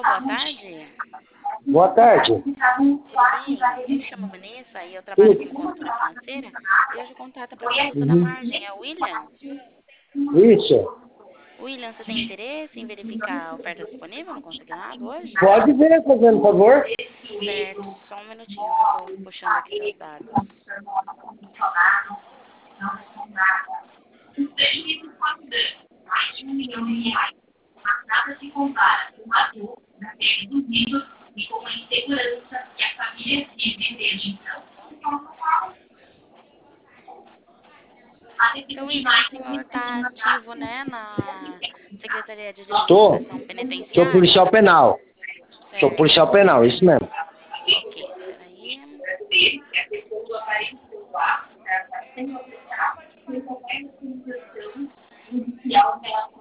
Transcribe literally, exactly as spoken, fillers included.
Alô, boa tarde. Boa tarde. Tudo bem? Eu me chamo Vanessa e eu trabalho como consultora financeira. E hoje o contato para o uso da Uhum. margem é o William. Isso. William, você tem interesse em verificar a oferta disponível no consignado hoje? Pode ver, fazendo favor. Certo, só um minutinho que eu estou puxando aqui seus dados. Então, William, o senhor está ativo, né, na Secretaria de Tô. Administração Sou Penitenciária? policial penal. Sou Certo. policial penal, isso mesmo. Ok, peraí.